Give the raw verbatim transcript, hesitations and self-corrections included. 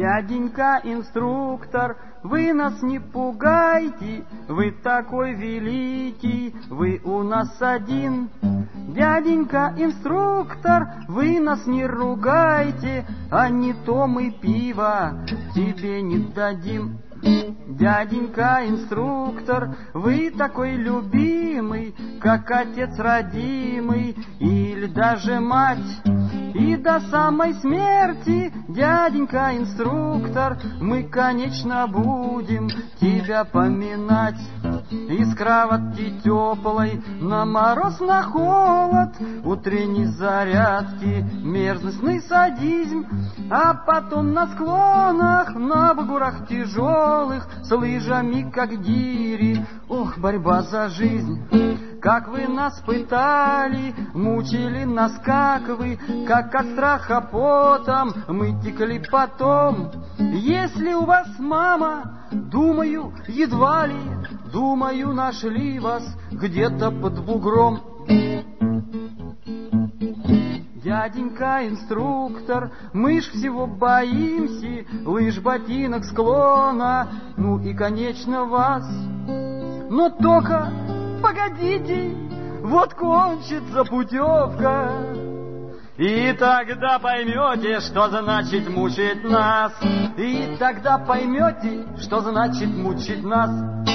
Дяденька инструктор, вы нас не пугайте, вы такой великий, вы у нас один. Дяденька инструктор, вы нас не ругайте, а не то мы пиво тебе не дадим. Дяденька инструктор, вы такой любимый, как отец родимый или даже мать. И до самой смерти, дяденька инструктор, мы, конечно, будем тебя поминать. Из кроватки теплой на мороз, на холод, утренней зарядки, мерзностный садизм, а потом на склонах, на бугурах тяжелых, с лыжами, как гири, ох, борьба за жизнь. Как вы нас пытали, мучили нас, как вы, как от страха потом мы текли потом. Если у вас мама, думаю, едва ли, думаю, нашли вас где-то под бугром. Дяденька инструктор, мы ж всего боимся, лыж, ботинок, склона, ну и, конечно, вас. Но только погодите, вот кончится путевка, и тогда поймете, что значит мучить нас. И тогда поймете, что значит мучить нас.